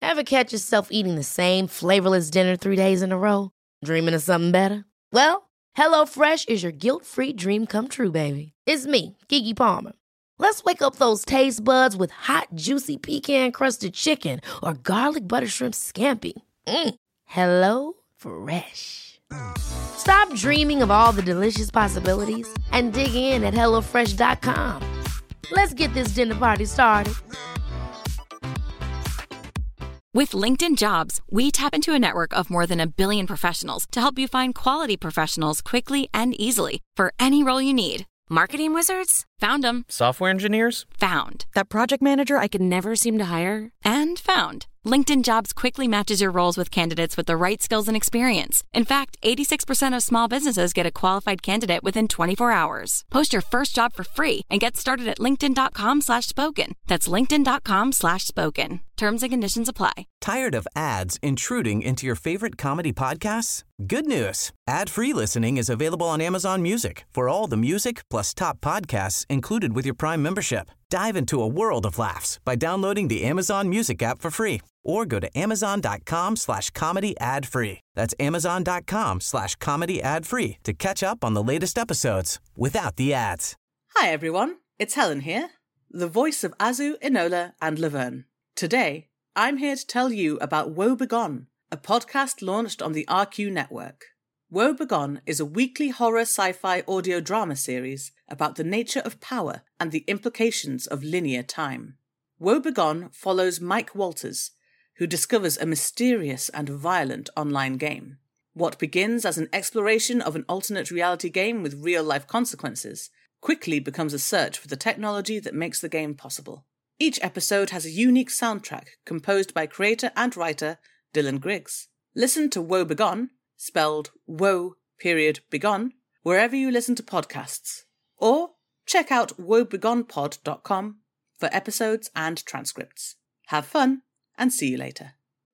Ever catch yourself eating the same flavorless dinner 3 days in a row? Dreaming of something better? Well, HelloFresh is your guilt-free dream come true, baby. It's me, Keke Palmer. Let's wake up those taste buds with hot, juicy pecan-crusted chicken or garlic butter shrimp scampi. Hello Fresh. Stop dreaming of all the delicious possibilities and dig in at HelloFresh.com. Let's get this dinner party started. With LinkedIn Jobs, we tap into a network of more than 1 billion professionals to help you find quality professionals quickly and easily for any role you need. Marketing wizards? Found them. Software engineers? Found. That project manager I could never seem to hire? And found. LinkedIn Jobs quickly matches your roles with candidates with the right skills and experience. In fact, 86% of small businesses get a qualified candidate within 24 hours. Post your first job for free and get started at linkedin.com/spoken. That's linkedin.com/spoken. Terms and conditions apply. Tired of ads intruding into your favorite comedy podcasts? Good news. Ad-free listening is available on Amazon Music for all the music plus top podcasts included with your Prime membership. Dive into a world of laughs by downloading the Amazon Music app for free or go to amazon.com/comedy ad-free. That's amazon.com/comedy ad-free to catch up on the latest episodes without the ads. Hi everyone, it's Helen here, the voice of Azu, Enola and Laverne. Today, I'm here to tell you about Woe Begone, a podcast launched on the RQ network. Woe Begone is a weekly horror sci-fi audio drama series about the nature of power and the implications of linear time. Woe Begone follows Mike Walters, who discovers a mysterious and violent online game. What begins as an exploration of an alternate reality game with real-life consequences quickly becomes a search for the technology that makes the game possible. Each episode has a unique soundtrack composed by creator and writer Dylan Griggs. Listen to Woe Begone, spelled Woe.Begone, wherever you listen to podcasts. Or check out woebegonepod.com for episodes and transcripts. Have fun, and see you later.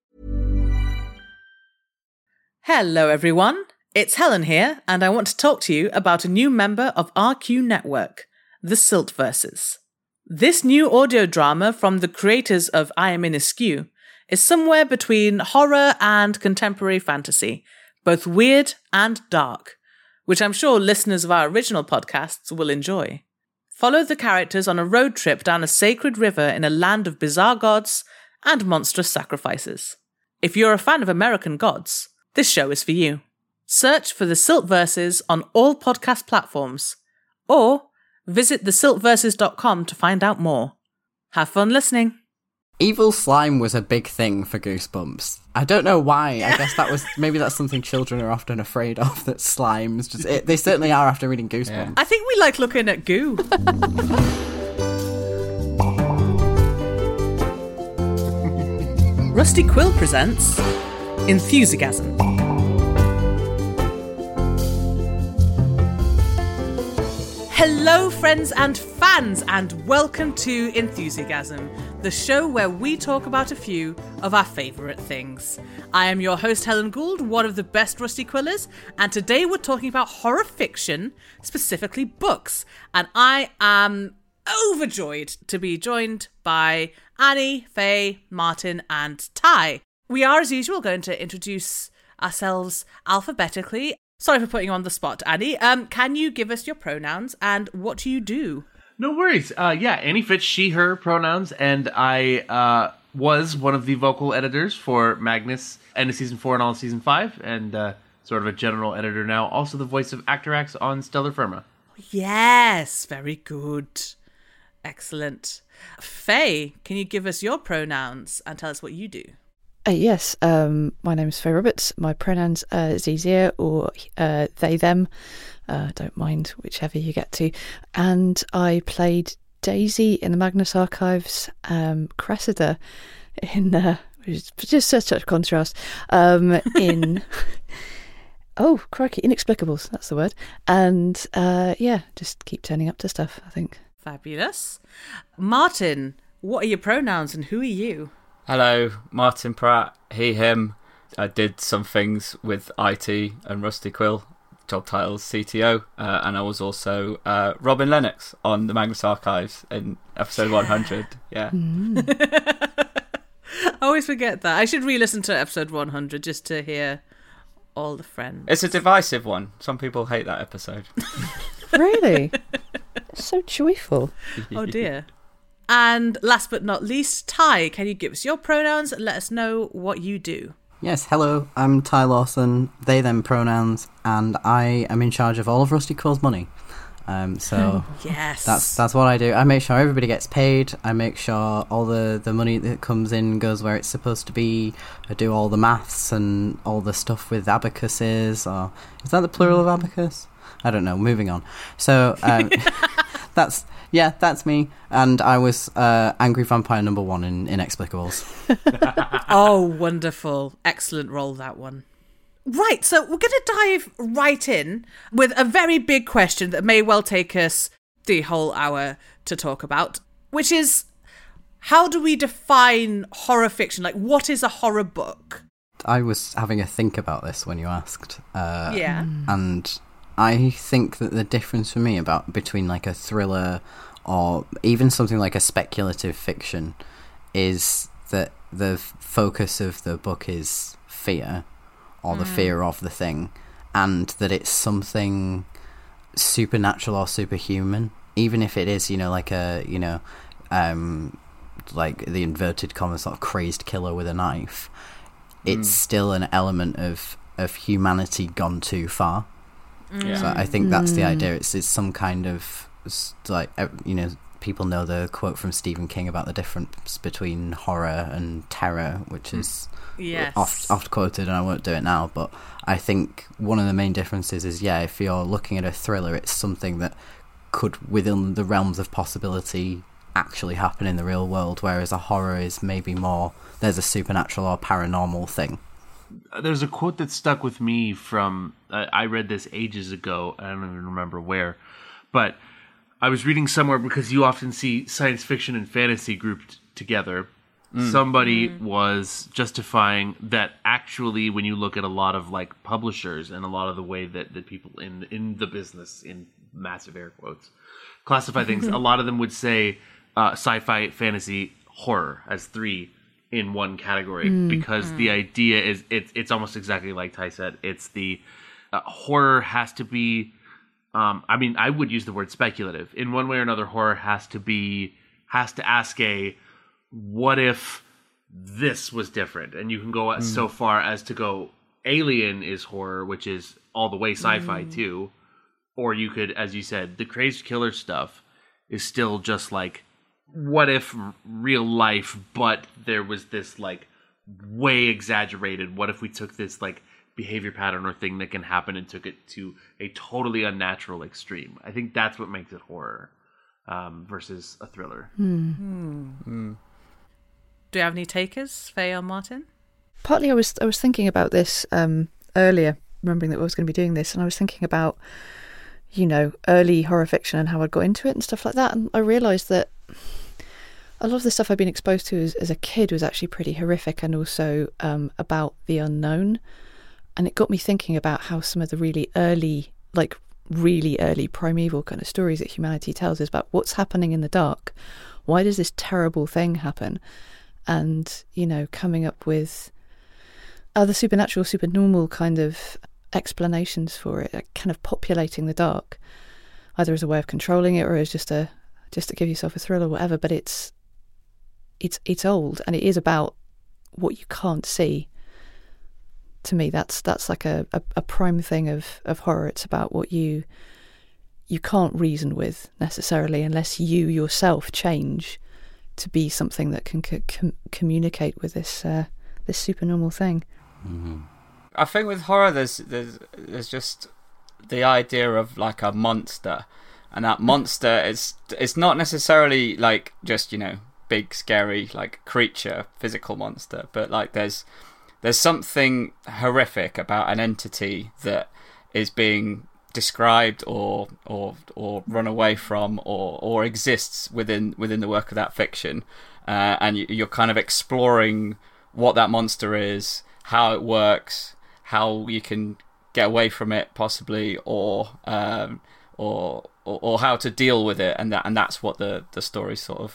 Hello everyone, it's Helen here, and I want to talk to you about a new member of RQ Network, the Siltverses. This new audio drama from the creators of I Am in Askew is somewhere between horror and contemporary fantasy, both weird and dark, which I'm sure listeners of our original podcasts will enjoy. Follow the characters on a road trip down a sacred river in a land of bizarre gods and monstrous sacrifices. If you're a fan of American gods, this show is for you. Search for the Siltverses on all podcast platforms, or visit thesiltverses.com to find out more. Have fun listening. Evil slime was a big thing for Goosebumps. I don't know why. I guess maybe that's something children are often afraid of, that slimes they certainly are after reading Goosebumps. Yeah. I think we like looking at goo. Rusty Quill presents Enthusiasm. Hello, friends and fans, and welcome to Enthusiasm, the show where we talk about a few of our favourite things. I am your host, Helen Gould, one of the best Rusty Quillers, and today we're talking about horror fiction, specifically books, and I am overjoyed to be joined by Annie, Faye, Martin, and Ty. We are, as usual, going to introduce ourselves alphabetically. Sorry for putting you on the spot, Annie. Can you give us your pronouns and what do you do? No worries. Annie Fitz, she, her pronouns, and I was one of the vocal editors for Magnus, end of Season 4 and all of Season 5, and sort of a general editor now. Also the voice of Actorax on Stellar Firma. Yes, very good. Excellent. Faye, can you give us your pronouns and tell us what you do? Yes, my name is Faye Roberts. My pronouns are Zizia or they, them. Don't mind whichever you get to. And I played Daisy in the Magnus Archives, Cressida in, which is just such a contrast, in, oh, crikey, Inexplicables, that's the word. And just keep turning up to stuff, I think. Fabulous. Martin, what are your pronouns and who are you? Hello, Martin Pratt, he, him. I did some things with IT and Rusty Quill, job titles CTO, and I was also Robin Lennox on the Magnus Archives in episode 100. Yeah. I always forget that. I should re-listen to episode 100 just to hear all the friends. It's a divisive one. Some people hate that episode. Really? It's so joyful. Oh dear. And last but not least, Ty, can you give us your pronouns and let us know what you do? Yes, hello, I'm Ty Lawson, they, them pronouns, and I am in charge of all of Rusty Quill's money. So yes, that's what I do. I make sure everybody gets paid. I make sure all the money that comes in goes where it's supposed to be. I do all the maths and all the stuff with abacuses, or is that the plural of abacus? I don't know. Moving on. So that's me. And I was Angry Vampire number 1 in Inexplicables. Oh, wonderful. Excellent role, that one. Right, so we're going to dive right in with a very big question that may well take us the whole hour to talk about, which is, how do we define horror fiction? Like, what is a horror book? I was having a think about this when you asked. Yeah. And I think that the difference for me between like a thriller or even something like a speculative fiction is that the focus of the book is fear, or the fear of the thing, and that it's something supernatural or superhuman, even if it is, like like the inverted commas sort of crazed killer with a knife. It's still an element of humanity gone too far. So I think that's the idea. It's some kind of, like, people know the quote from Stephen King about the difference between horror and terror, which is oft quoted, and I won't do it now, but I think one of the main differences is, if you're looking at a thriller, it's something that could, within the realms of possibility, actually happen in the real world, whereas a horror is maybe more, there's a supernatural or paranormal thing. There's a quote that stuck with me from, I read this ages ago, I don't even remember where, but I was reading somewhere, because you often see science fiction and fantasy grouped together. Somebody was justifying that actually, when you look at a lot of like publishers and a lot of the way that people in the business, in massive air quotes, classify things, a lot of them would say sci-fi, fantasy, horror as 3 in one category, because the idea is it's almost exactly like Ty said. It's the horror has to be, I would use the word speculative. In one way or another, horror has to ask what if this was different? And you can go so far as to go, Alien is horror, which is all the way sci-fi too. Or you could, as you said, the crazed killer stuff is still just like, what if real life, but there was this like way exaggerated, what if we took this like behavior pattern or thing that can happen and took it to a totally unnatural extreme? I think that's what makes it horror versus a thriller. Do you have any takers, Faye or Martin? Partly I was thinking about this earlier, remembering that I was going to be doing this, and I was thinking about, early horror fiction and how I got into it and stuff like that, and I realised that a lot of the stuff I've been exposed to as a kid was actually pretty horrific, and also about the unknown. And it got me thinking about how some of the really early primeval kind of stories that humanity tells is about what's happening in the dark. Why does this terrible thing happen? And, coming up with other supernatural, supernormal kind of explanations for it, kind of populating the dark, either as a way of controlling it or as just to give yourself a thrill or whatever. But it's old, and it is about what you can't see. To me, that's like a prime thing of horror. It's about what you can't reason with necessarily, unless you yourself change to be something that can communicate with this supernormal thing. I think with horror, there's just the idea of like a monster, and that monster it's not necessarily like just big scary like creature, physical monster, but like there's something horrific about an entity that is being described or run away from or exists within the work of that fiction, and you're kind of exploring what that monster is, how it works, how you can get away from it possibly, or how to deal with it, and that's what the story's sort of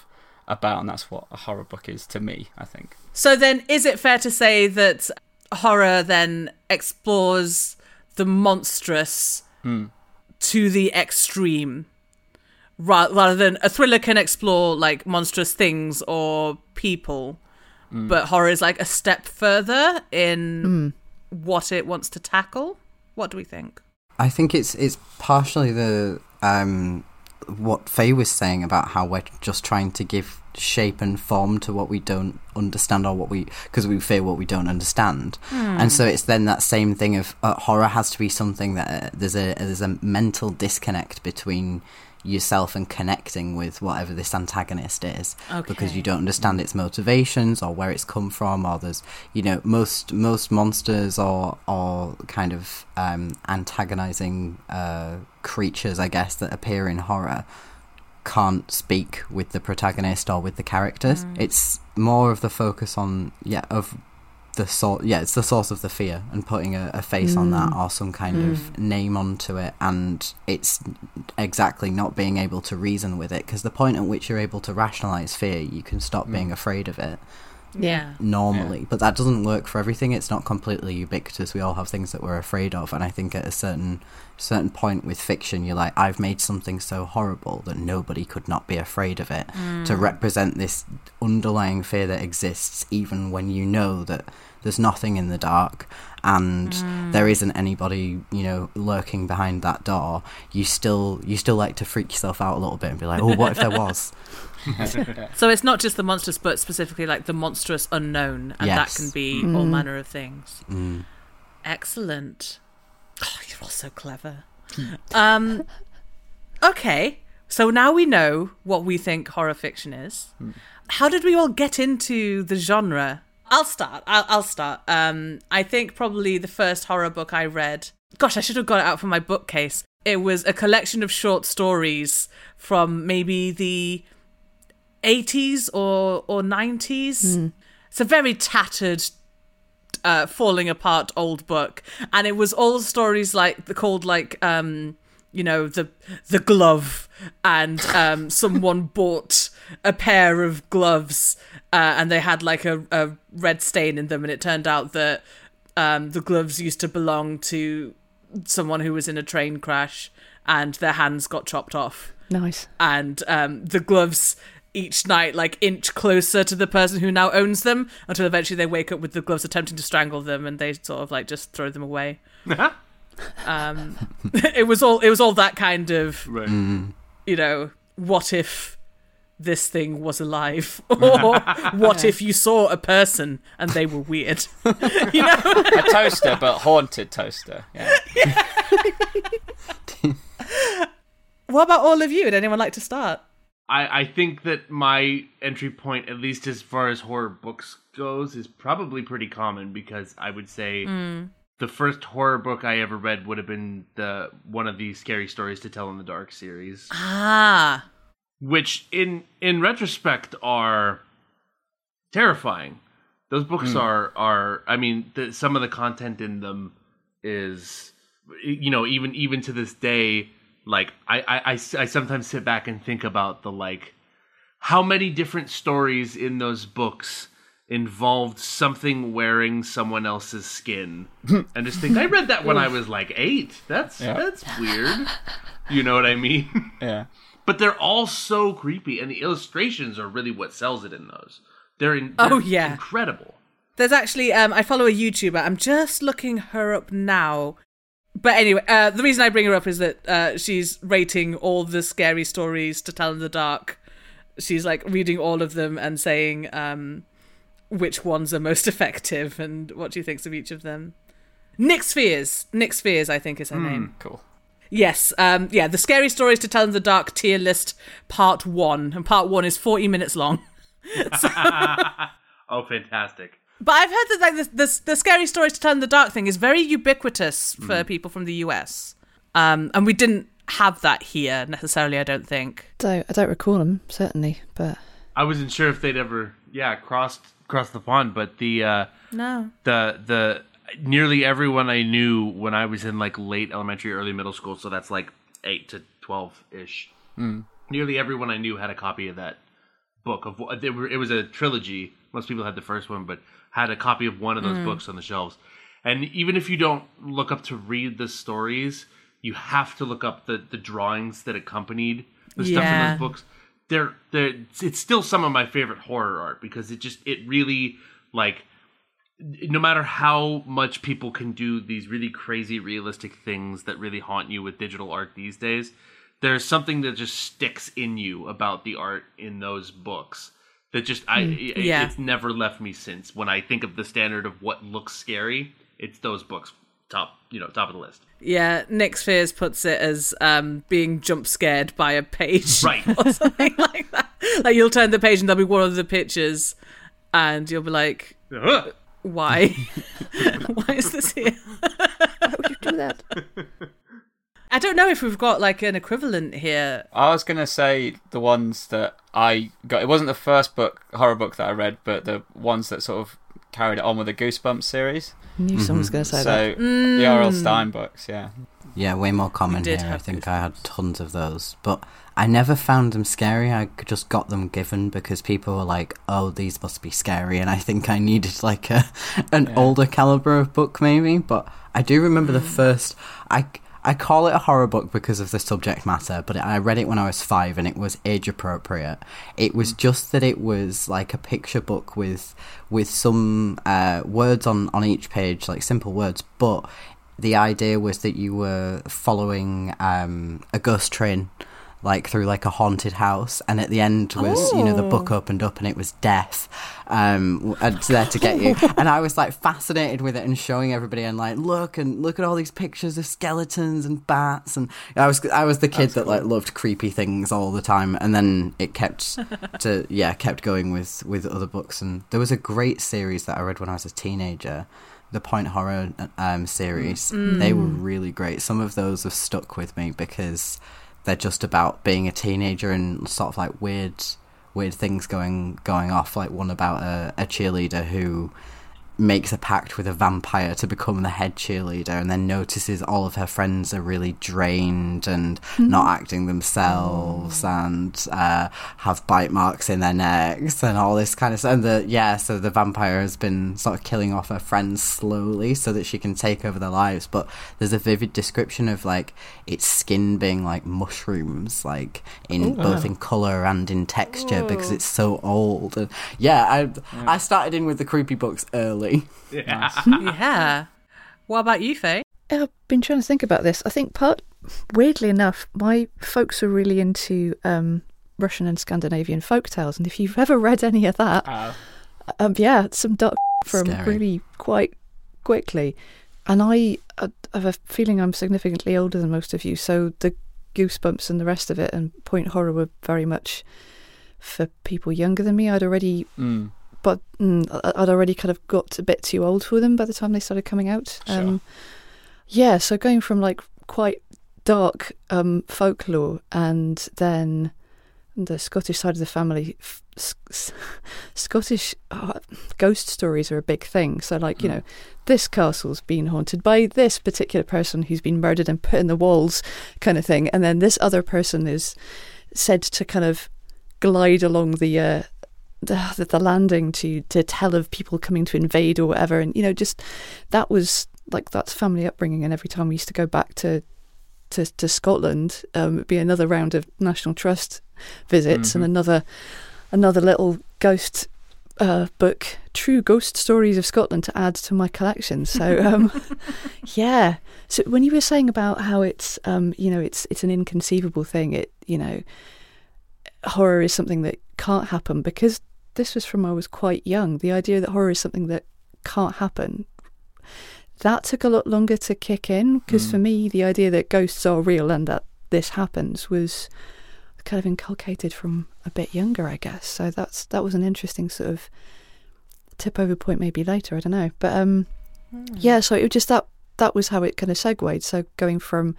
about, and that's what a horror book is to me, I think. So then, is it fair to say that horror then explores the monstrous to the extreme, rather than a thriller can explore like monstrous things or people, but horror is like a step further in what it wants to tackle? What do we think? I think it's partially the what Faye was saying about how we're just trying to give shape and form to what we don't understand, or because we fear what we don't understand. And so it's then that same thing of horror has to be something that there's a mental disconnect between yourself and connecting with whatever this antagonist is, because you don't understand its motivations or where it's come from, or there's, you know, most monsters or kind of antagonizing creatures, I guess, that appear in horror can't speak with the protagonist or with the characters. It's more of the focus on it's the source of the fear, and putting a face on that, or some kind of name onto it, and it's exactly not being able to reason with it, because the point at which you're able to rationalize fear, you can stop being afraid of it normally. But that doesn't work for everything. It's not completely ubiquitous. We all have things that we're afraid of, and I think at a certain point with fiction, you're like, I've made something so horrible that nobody could not be afraid of it, to represent this underlying fear that exists even when you know that there's nothing in the dark and there isn't anybody, you know, lurking behind that door. You still like to freak yourself out a little bit and be like, oh, what if there was? So it's not just the monstrous, but specifically like the monstrous unknown, and that can be all manner of things. Excellent. Oh, you're all so clever. Okay, so now we know what we think horror fiction is. How did we all get into the genre? I'll start. I think probably the first horror book I read, gosh, I should have got it out from my bookcase. It was a collection of short stories from maybe the 80s or 90s. It's a very tattered, falling apart old book, and it was all stories called you know, the glove, and someone bought a pair of gloves and they had like a red stain in them, and it turned out that the gloves used to belong to someone who was in a train crash and their hands got chopped off. Nice. And the gloves each night like inch closer to the person who now owns them, until eventually they wake up with the gloves attempting to strangle them, and they sort of like just throw them away. It was all that kind of, you know, what if this thing was alive, or what if you saw a person and they were weird? You know, a toaster, but haunted toaster. Yeah. What about all of you? Would anyone like to start? I think that my entry point, at least as far as horror books goes, is probably pretty common, because I would say the first horror book I ever read would have been one of the Scary Stories to Tell in the Dark series. Which, in retrospect, are terrifying. Those books are I mean, some of the content in them is, you know, even to this day, like, I sometimes sit back and think about how many different stories in those books involved something wearing someone else's skin. And just think, I read that when I was like 8. That's weird. You know what I mean? Yeah. But they're all so creepy, and the illustrations are really what sells it in those. They're incredible. There's actually, I follow a YouTuber. I'm just looking her up now. But anyway, the reason I bring her up is that she's rating all the Scary Stories to Tell in the Dark. She's like reading all of them and saying which ones are most effective and what she thinks of each of them. Nyx Fears, I think is her name. Cool. Yes, the Scary Stories to Tell in the Dark tier list part 1. And part 1 is 40 minutes long. Oh, fantastic. But I've heard that the Scary Stories to Tell in the Dark thing is very ubiquitous for people from the US. And we didn't have that here necessarily, I don't think. I don't recall them, certainly, but I wasn't sure if they'd ever crossed the pond, but no. The nearly everyone I knew when I was in like late elementary, early middle school, so that's like 8 to 12-ish. Nearly everyone I knew had a copy of that book of it was a trilogy. Most people had the first one, but had a copy of one of those books on the shelves. And even if you don't look up to read the stories, you have to look up the drawings that accompanied the stuff in those books. It's still some of my favorite horror art because it really, like, no matter how much people can do these really crazy realistic things that really haunt you with digital art these days, there's something that just sticks in you about the art in those books that just it's never left me since. When I think of the standard of what looks scary, it's those books top of the list. Yeah, Nick Spears puts it as being jump scared by a page, right, or something like that. Like, you'll turn the page and there'll be one of the pictures, and you'll be like, "Why? Why is this here? Why would you do that?" I don't know if we've got like an equivalent here. I was gonna say the ones that I got. It wasn't the first horror book that I read, but the ones that sort of carried it on with the Goosebumps series. I knew someone was going to say that. So the R.L. Stine books, yeah. Yeah, way more common here. I think I had tons of those. But I never found them scary. I just got them given because people were like, oh, these must be scary. And I think I needed like an older caliber of book maybe. But I do remember the first... I call it a horror book because of the subject matter, but I read it when I was 5 and it was age appropriate. It was just that it was like a picture book with some words on each page, like simple words, but the idea was that you were following a ghost train like through like a haunted house, and at the end was the book opened up and it was death there to get you. And I was like fascinated with it and showing everybody and like look at all these pictures of skeletons and bats, and I was the kid that like loved creepy things all the time. And then it kept going with other books. And there was a great series that I read when I was a teenager, the Point Horror series. They were really great. Some of those have stuck with me because they're just about being a teenager and sort of like weird things going off. Like one about a cheerleader who makes a pact with a vampire to become the head cheerleader, and then notices all of her friends are really drained and not acting themselves and have bite marks in their necks and all this kind of stuff. And so the vampire has been sort of killing off her friends slowly so that she can take over their lives. But there's a vivid description of like its skin being like mushrooms, like both in colour and in texture because it's so old. And I started in with the creepy books early. Yeah. What about you, Faye? I've been trying to think about this. I think weirdly enough, my folks are really into Russian and Scandinavian folk tales, and if you've ever read any of that, some dark from Scary. Really quite quickly. And I have a feeling I'm significantly older than most of you, so the Goosebumps and the rest of it and Point Horror were very much for people younger than me. I'd already kind of got a bit too old for them by the time they started coming out. Sure. So going from like quite dark folklore, and then the Scottish side of the family, Scottish ghost stories are a big thing. So like, this castle's been haunted by this particular person who's been murdered and put in the walls kind of thing. And then this other person is said to kind of glide along the landing to tell of people coming to invade or whatever. And just that was like, that's family upbringing. And every time we used to go back to Scotland, it'd be another round of National Trust visits and another little ghost book, True Ghost Stories of Scotland, to add to my collection. So so when you were saying about how it's it's an inconceivable thing, horror is something that can't happen, because this was from I was quite young. The idea that horror is something that can't happen, that took a lot longer to kick in, because for me the idea that ghosts are real and that this happens was kind of inculcated from a bit younger, I guess. So that was an interesting sort of tip over point maybe later, I don't know. But so it was just that was how it kind of segued. So going from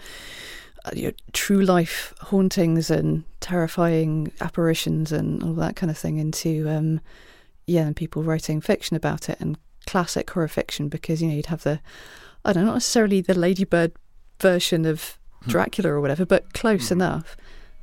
true life hauntings and terrifying apparitions and all that kind of thing into and people writing fiction about it, and classic horror fiction, because you'd have not necessarily the Ladybird version of Dracula or whatever, but close enough.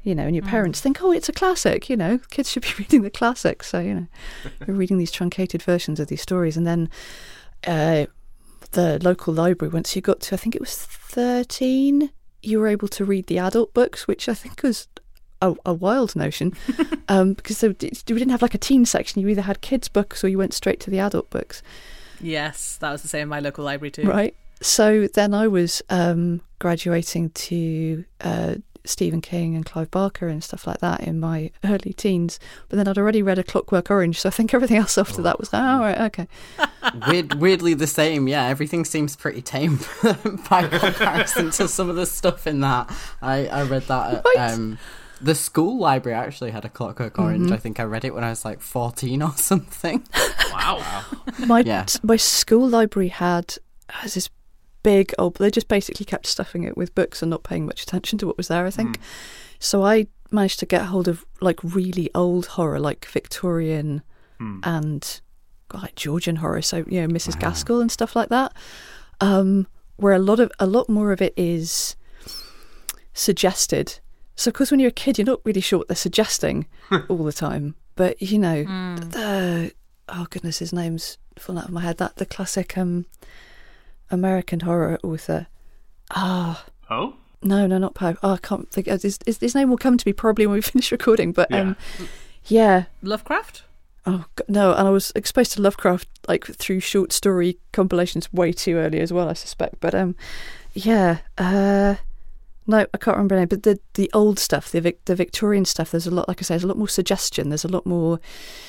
and your parents think, oh, it's a classic, kids should be reading the classics. So, you're reading these truncated versions of these stories. And then the local library, once you got to, I think it was 13, you were able to read the adult books, which I think was a wild notion, because we didn't have like a teen section. You either had kids' books or you went straight to the adult books. Yes, that was the same in my local library too. Right. So then I was graduating to Stephen King and Clive Barker and stuff like that in my early teens. But then I'd already read A Clockwork Orange, so I think everything else after that was, right, okay. Weirdly the same, yeah. Everything seems pretty tame by comparison to some of the stuff in that. I read that at the school library. Actually had A Clockwork Orange. I think I read it when I was like 14 or something. Wow. My school library has this big they just basically kept stuffing it with books and not paying much attention to what was there, I think. So I managed to get hold of like really old horror, like Victorian and like Georgian horror, so Mrs. Gaskell and stuff like that, where a lot more of it is suggested. So of course when you're a kid you're not really sure what they're suggesting all the time, but the oh goodness, his name's fallen out of my head, that the classic American horror author. Poe? No, not Poe. I can't think. His name will come to me probably when we finish recording. But Lovecraft. Oh no, and I was exposed to Lovecraft like through short story compilations way too early as well, I suspect. But no, I can't remember the name. But the old stuff, the Victorian stuff, there's a lot. Like I say, there's a lot more suggestion. There's a lot more.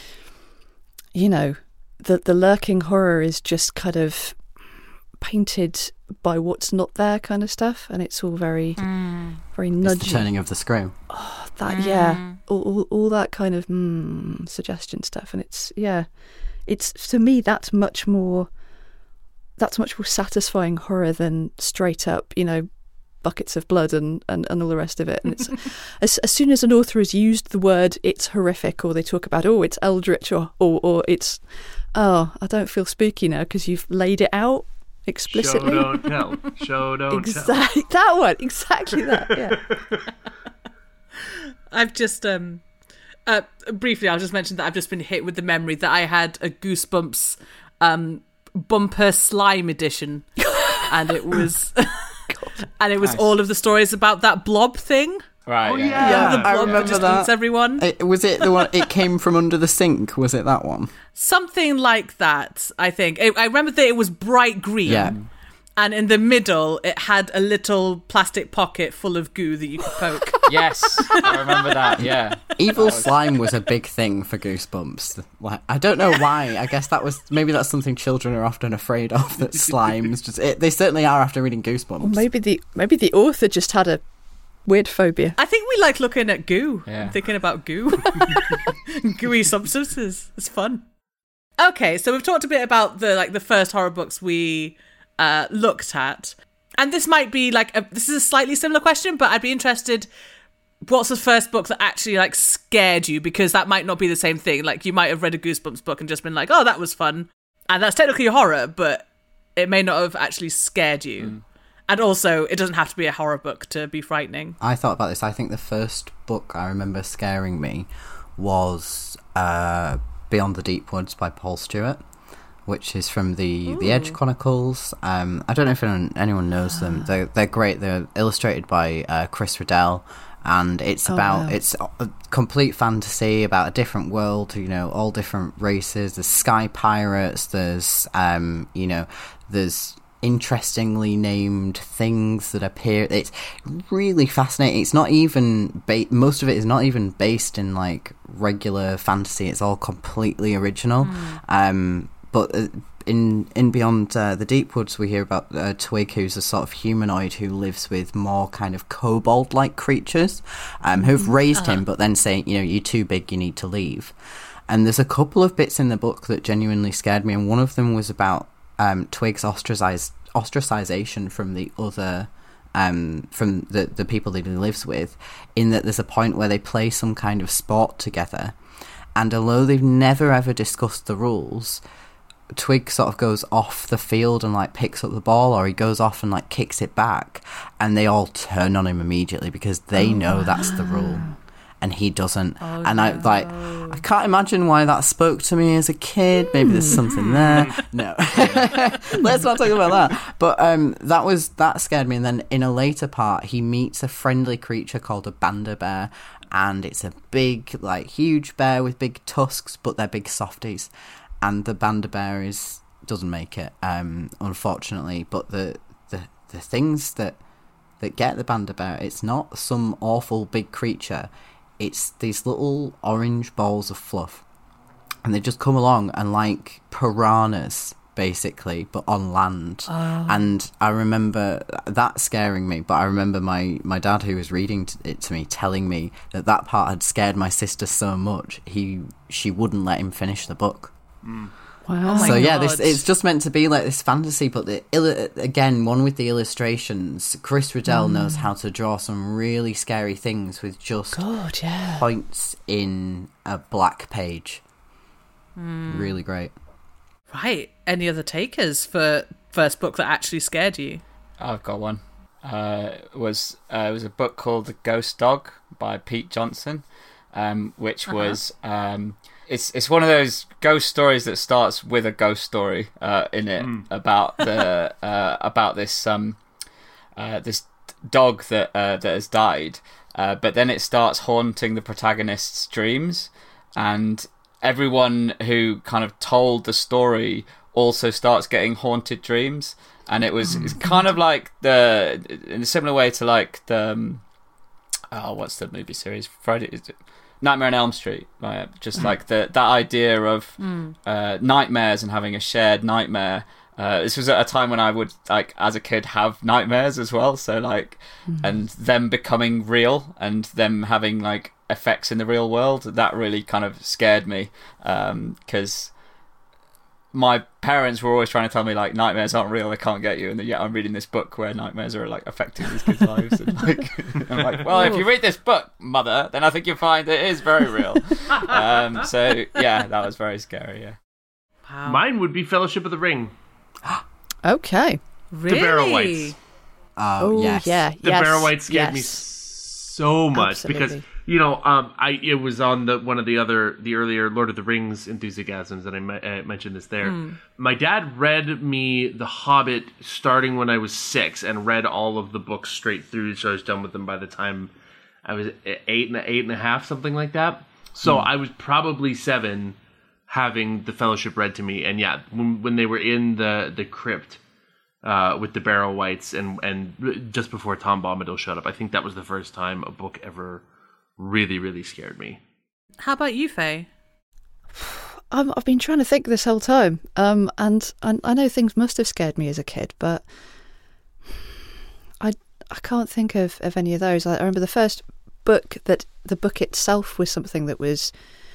The lurking horror is just kind of painted by what's not there kind of stuff, and it's all very very nudgy. It's the turning of the screw. Oh, that all that kind of suggestion stuff, and it's to me that's much more satisfying horror than straight up buckets of blood and all the rest of it. And it's as soon as an author has used the word it's horrific, or they talk about it's eldritch, or it's I don't feel spooky now because you've laid it out explicitly. Show don't tell. Show don't tell. That one, exactly that. Yeah. I've just briefly, I'll just mention that I've just been hit with the memory that I had a Goosebumps bumper slime edition, and it was nice. All of the stories about that blob thing. Right. The blob I remember just that. eats everyone. Was it the one? It came from under the sink. Was it that one? Something like that, I think. I remember that it was bright green. Yeah. And in the middle, it had a little plastic pocket full of goo that you could poke. Yes, I remember that, yeah. Evil slime was a big thing for Goosebumps. Like, I don't know why. I guess maybe that's something children are often afraid of, that slimes they certainly are after reading Goosebumps. Or maybe the author just had a weird phobia. I think we like looking at goo, and thinking about goo. Gooey substances. It's fun. Okay, so we've talked a bit about the first horror books we looked at, and this might be this is a slightly similar question, but I'd be interested, what's the first book that actually scared you? Because that might not be the same thing. You might have read a Goosebumps book and just been like, oh, that was fun, and that's technically horror, but it may not have actually scared you. And also, it doesn't have to be a horror book to be frightening. I thought about this. I think the first book I remember scaring me was Beyond the Deep Woods by Paul Stewart, which is from the Edge Chronicles. I don't know if anyone knows them. They're great. They're illustrated by Chris Riddell, and it's it's a complete fantasy about a different world. All different races. There's sky pirates. There's there's interestingly named things that appear. It's really fascinating. It's not even most of it is not even based in regular fantasy. It's all completely original. But in Beyond the Deep Woods, we hear about Twig, who's a sort of humanoid who lives with more kind of kobold-like creatures, who've raised him, but then say, you're too big, you need to leave. And there's a couple of bits in the book that genuinely scared me, and one of them was about Twig's ostracization from the other, from the people that he lives with, in that there's a point where they play some kind of sport together, and although they've never ever discussed the rules, Twig sort of goes off the field and like picks up the ball, or he goes off and like kicks it back, and they all turn on him immediately because they know that's the rule. And he doesn't. And I can't imagine why that spoke to me as a kid. Maybe there's something there. No. Let's not talk about that. But that scared me. And then in a later part, he meets a friendly creature called a Banderbear. And it's a big, like, huge bear with big tusks, but they're big softies. And the Banderbear doesn't make it, unfortunately. But the things that get the Banderbear, it's not some awful big creature. It's these little orange balls of fluff, and they just come along and like piranhas, basically, but on land. And I remember that scaring me, but I remember my dad, who was reading it to me, telling me that part had scared my sister so much she wouldn't let him finish the book. Wow. So yeah, it's just meant to be like this fantasy, but again, one with the illustrations. Chris Riddell knows how to draw some really scary things with just points in a black page. Really great. Right. Any other takers for first book that actually scared you? I've got one. It was a book called The Ghost Dog by Pete Johnson, which was... It's one of those ghost stories that starts with a ghost story in it about this this dog that has died, but then it starts haunting the protagonist's dreams, and everyone who kind of told the story also starts getting haunted dreams, and it's kind of like in a similar way to like the what's the movie series? Nightmare on Elm Street, just like that idea of nightmares and having a shared nightmare. This was at a time when I would, like, as a kid, have nightmares as well. So like, and them becoming real and them having like effects in the real world. That really kind of scared me because my parents were always trying to tell me like nightmares aren't real, they can't get you, and yet I'm reading this book where nightmares are like affecting these kids' lives, and like I'm like, well, if you read this book, mother, then I think you'll find it is very real. So yeah, that was very scary. Yeah. Wow. Mine would be Fellowship of the Ring. Okay. Really? The Barrow-wights. Yes. Yeah. The Barrow-wights scared me so much because it was on one of the earlier Lord of the Rings enthusiasms that I mentioned this there. My dad read me The Hobbit starting when I was 6 and read all of the books straight through, so I was done with them by the time I was 8 and a half, something like that. So I was probably 7 having the Fellowship read to me, and yeah, when they were in the crypt with the Barrow-wights and just before Tom Bombadil showed up, I think that was the first time a book ever really, really scared me. How about you, Faye? I've been trying to think this whole time, and I know things must have scared me as a kid, but I can't think of any of those. I remember the first book that the book itself was something that was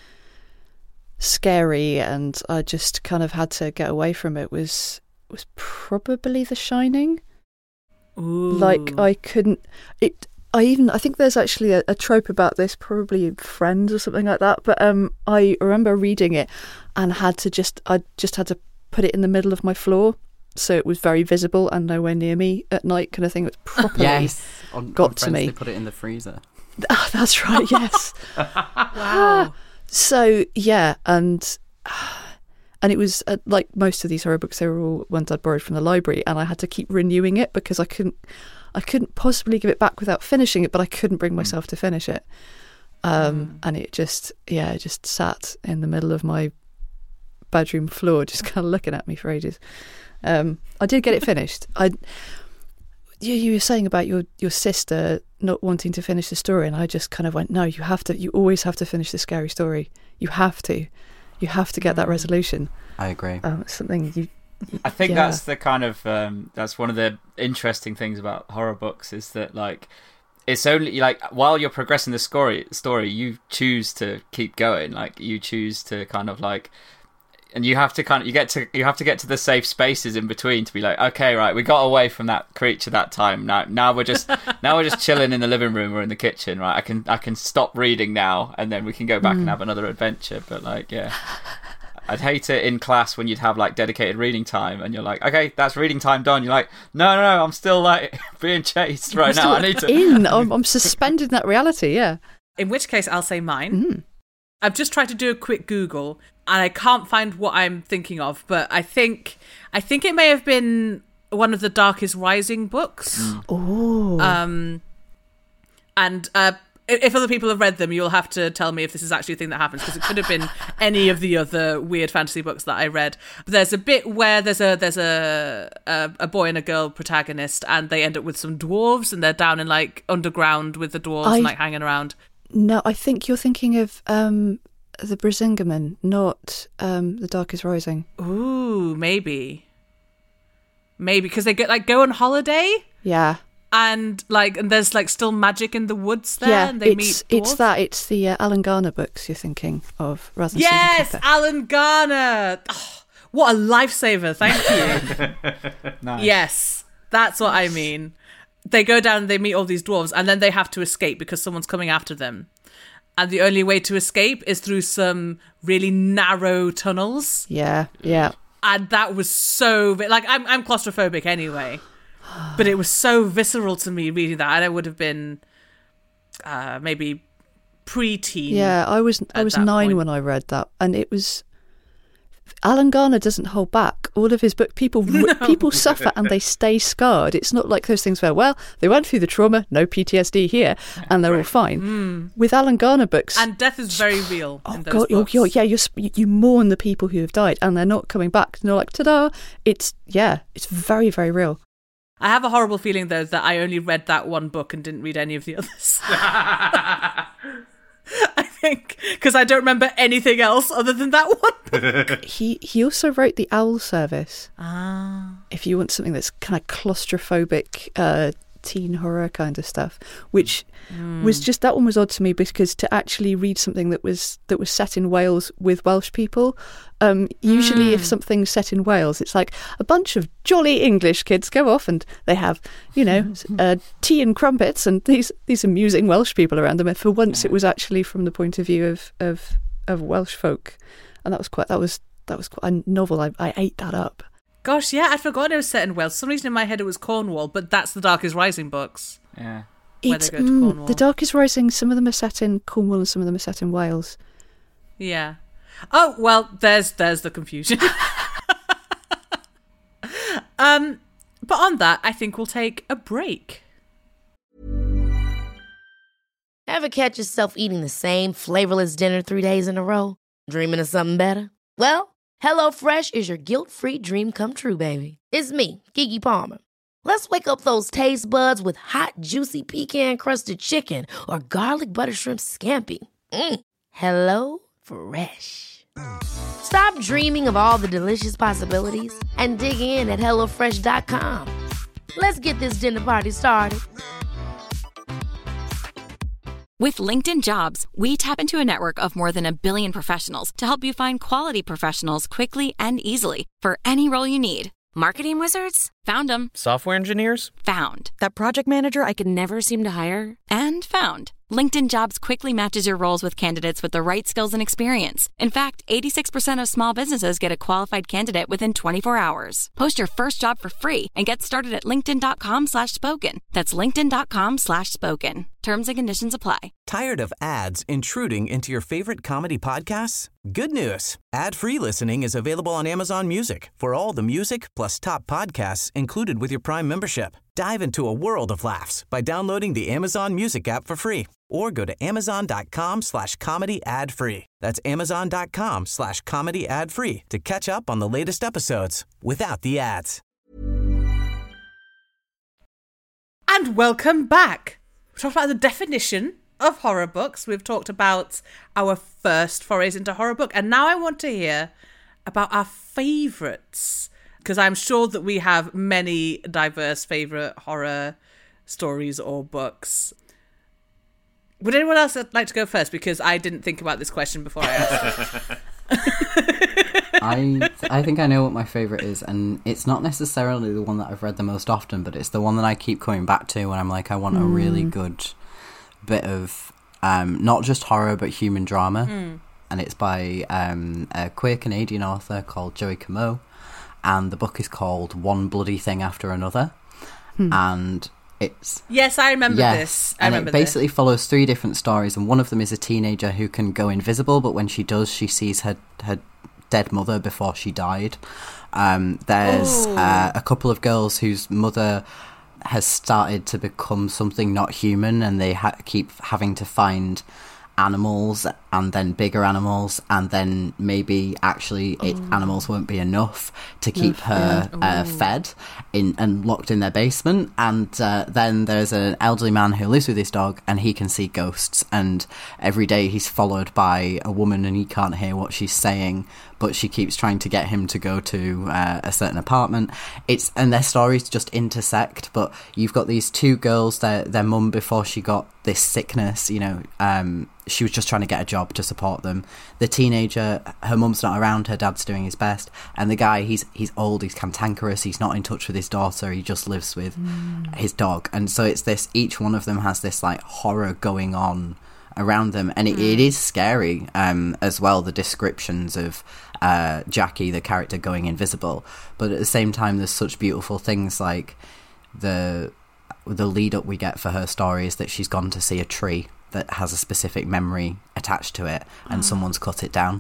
scary, and I just kind of had to get away from it. Was probably The Shining. Ooh. Like I couldn't. I think there's actually a trope about this, probably Friends or something like that. But I remember reading it and I just had to put it in the middle of my floor, so it was very visible and nowhere near me at night, kind of thing. It was properly got to me. They put it in the freezer. Oh, that's right. Yes. Wow. So yeah, and it was like most of these horror books, they were all ones I'd borrowed from the library, and I had to keep renewing it because I couldn't possibly give it back without finishing it, but I couldn't bring myself to finish it. And it just sat in the middle of my bedroom floor, just kind of looking at me for ages. I did get it finished. You were saying about your sister not wanting to finish the story, and I just kind of went, no, you always have to finish the scary story. You have to get that resolution. I agree. It's something I think that's the kind of that's one of the interesting things about horror books, is that like it's only like while you're progressing the story you choose to keep going, like you choose to kind of like, and you have to get to the safe spaces in between to be like, okay, right, we got away from that creature that time. Now we're just chilling in the living room or in the kitchen, right? I can stop reading now, and then we can go back and have another adventure. But like, yeah. I'd hate it in class when you'd have like dedicated reading time and you're like, okay, that's reading time done. You're like, no, I'm still like being chased right now. I need to. I'm suspended in that reality, yeah. In which case, I'll say mine. I've just tried to do a quick Google and I can't find what I'm thinking of, but I think it may have been one of the Darkest Rising books. Oh. And if other people have read them, you'll have to tell me if this is actually a thing that happens, because it could have been any of the other weird fantasy books that I read. But there's a bit where there's a boy and a girl protagonist, and they end up with some dwarves, and they're down in like underground with the dwarves and like hanging around. No, I think you're thinking of the Brisingamen, not the Darkest Rising. Ooh, maybe because they go on holiday. Yeah. And there's like still magic in the woods there. Yeah, and they meet dwarves. It's the Alan Garner books you're thinking of, rather than yes, Susan Cooper. Alan Garner. Oh, what a lifesaver! Thank you. Nice. Yes, that's what I mean. They go down and they meet all these dwarves, and then they have to escape because someone's coming after them. And the only way to escape is through some really narrow tunnels. Yeah. And that was so like I'm claustrophobic anyway. But it was so visceral to me reading that, and I would have been maybe pre-teen. Yeah, I was 9 when I read that, and it was. Alan Garner doesn't hold back. All of his book, people suffer and they stay scarred. It's not like those things where, well, they went through the trauma, no PTSD here, and they're all fine. With Alan Garner books, and death is very real. Oh in those God, books. you mourn the people who have died, and they're not coming back. And you're like, ta-da! It's very, very real. I have a horrible feeling, though, that I only read that one book and didn't read any of the others. I think, because I don't remember anything else other than that one book. He also wrote The Owl Service. Ah. If you want something that's kind of claustrophobic, teen horror kind of stuff, which was just, that one was odd to me, because to actually read something that was set in Wales with Welsh people, usually if something's set in Wales, it's like a bunch of jolly English kids go off and they have, tea and crumpets and these amusing Welsh people around them. And for once, it was actually from the point of view of Welsh folk, and that was quite a novel. I ate that up. Gosh, yeah, I'd forgotten it was set in Wales. For some reason in my head it was Cornwall, but that's the Darkest Rising books. Yeah. Where they go to Cornwall. The Darkest Rising, some of them are set in Cornwall and some of them are set in Wales. Yeah. Oh, well, there's the confusion. But on that, I think we'll take a break. Ever catch yourself eating the same flavorless dinner 3 days in a row? Dreaming of something better? Well, HelloFresh is your guilt-free dream come true, baby. It's me, Keke Palmer. Let's wake up those taste buds with hot, juicy pecan-crusted chicken or garlic butter shrimp scampi. Hello Fresh. Stop dreaming of all the delicious possibilities and dig in at HelloFresh.com. Let's get this dinner party started. With LinkedIn Jobs, we tap into a network of more than 1 billion professionals to help you find quality professionals quickly and easily for any role you need. Marketing wizards? Found them. Software engineers? Found. That project manager I could never seem to hire? And found. LinkedIn Jobs quickly matches your roles with candidates with the right skills and experience. In fact, 86% of small businesses get a qualified candidate within 24 hours. Post your first job for free and get started at linkedin.com/spoken. That's linkedin.com/spoken. Terms and conditions apply. Tired of ads intruding into your favorite comedy podcasts? Good news. Ad-free listening is available on Amazon Music for all the music plus top podcasts included with your Prime membership. Dive into a world of laughs by downloading the Amazon Music app for free or go to amazon.com/comedy ad-free. That's amazon.com/comedy ad-free to catch up on the latest episodes without the ads. And welcome back. We talked about the definition of horror books. We've talked about our first forays into horror book. And now I want to hear about our favourites, because I'm sure that we have many diverse favourite horror stories or books. Would anyone else like to go first? Because I didn't think about this question before I asked it. I think I know what my favourite is, and it's not necessarily the one that I've read the most often, but it's the one that I keep coming back to when I'm like, I want a really good bit of not just horror but human drama. and it's by a queer Canadian author called Joey Camo, and the book is called One Bloody Thing After Another, and it's... Yes, I remember this. It basically follows 3 different stories, and one of them is a teenager who can go invisible, but when she does, she sees her dead mother before she died. There's a couple of girls whose mother has started to become something not human, and they keep having to find animals and then bigger animals, and then maybe actually animals won't be enough to keep her fed and locked in their basement. And then there's an elderly man who lives with his dog, and he can see ghosts, and every day he's followed by a woman and he can't hear what she's saying, but she keeps trying to get him to go to a certain apartment. And their stories just intersect, but you've got these 2 girls, their mum, before she got this sickness, she was just trying to get a job to support them. The teenager, her mum's not around, her dad's doing his best, and the guy, he's old, he's cantankerous, he's not in touch with his daughter, he just lives with his dog. And so it's this, each one of them has this like horror going on around them, and it is scary as well, the descriptions of Jackie, the character, going invisible. But at the same time, there's such beautiful things, like the lead up we get for her story is that she's gone to see a tree that has a specific memory attached to it, and someone's cut it down.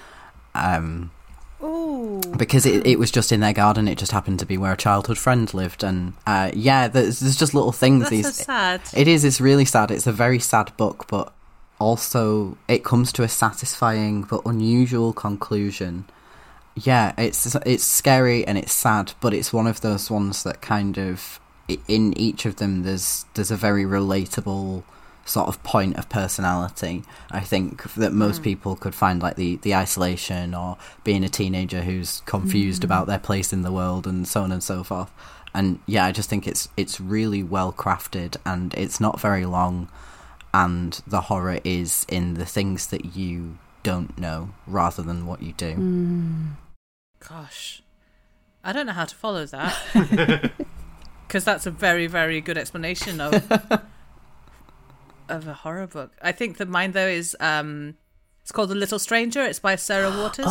Because it was just in their garden, it just happened to be where a childhood friend lived. And there's just little things. That's so sad. It's really sad. It's a very sad book, but also it comes to a satisfying but unusual conclusion. Yeah, it's scary and it's sad, but it's one of those ones that kind of, in each of them, there's a very relatable sort of point of personality. I think that most people could find, like the isolation, or being a teenager who's confused about their place in the world, and so on and so forth. And I just think it's really well crafted, and it's not very long, and the horror is in the things that you don't know rather than what you do. Gosh, I don't know how to follow that, because that's a very, very good explanation of a horror book. I think that mine, though, is it's called The Little Stranger. It's by Sarah Waters.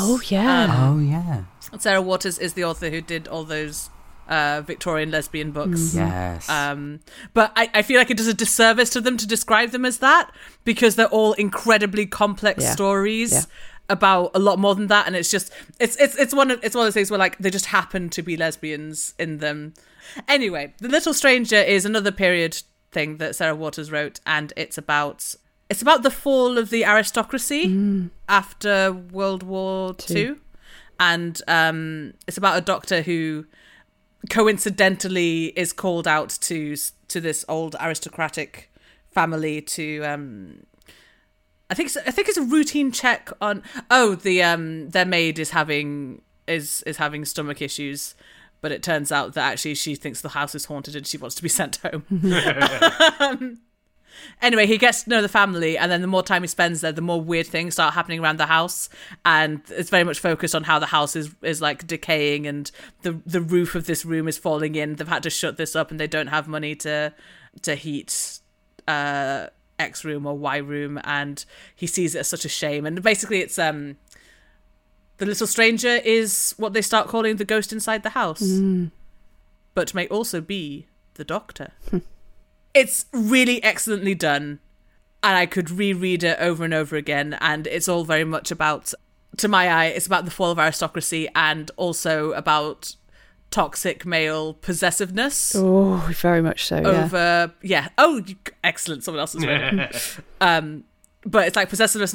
Sarah Waters is the author who did all those Victorian lesbian books. Yes. But I feel like it does a disservice to them to describe them as that, because they're all incredibly complex stories about a lot more than that, and it's just it's one of those things where, like, they just happen to be lesbians in them. Anyway, The Little Stranger is another period thing that Sarah Waters wrote, and it's about the fall of the aristocracy after World War II, and it's about a doctor who coincidentally is called out to this old aristocratic family to I think it's a routine check on their maid is having stomach issues. But it turns out that actually she thinks the house is haunted and she wants to be sent home. Anyway, he gets to know the family, and then the more time he spends there, the more weird things start happening around the house. And it's very much focused on how the house is like decaying, and the roof of this room is falling in. They've had to shut this up, and they don't have money to heat X room or Y room, and he sees it as such a shame. And basically it's the little stranger is what they start calling the ghost inside the house, but may also be the doctor. It's really excellently done, and I could reread it over and over again, and it's all very much about, to my eye, it's about the fall of aristocracy, and also about toxic male possessiveness. Oh, very much so, excellent, someone else has read it. But it's like possessiveness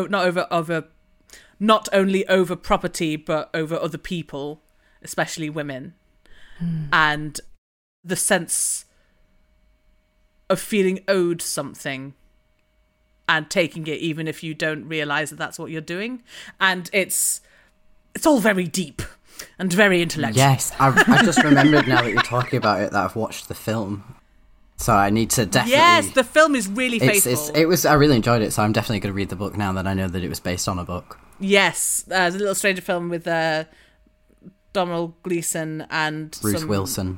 not only over property, but over other people, especially women. And the sense of feeling owed something and taking it even if you don't realise that that's what you're doing. And it's all very deep and very intellectual. Yes, I just remembered now that you're talking about it that I've watched the film. So I need to definitely... Yes, the film is really faithful. I really enjoyed it, so I'm definitely going to read the book now that I know that it was based on a book. Yes, The Little Stranger film with Domhnall Gleeson and Bruce Wilson.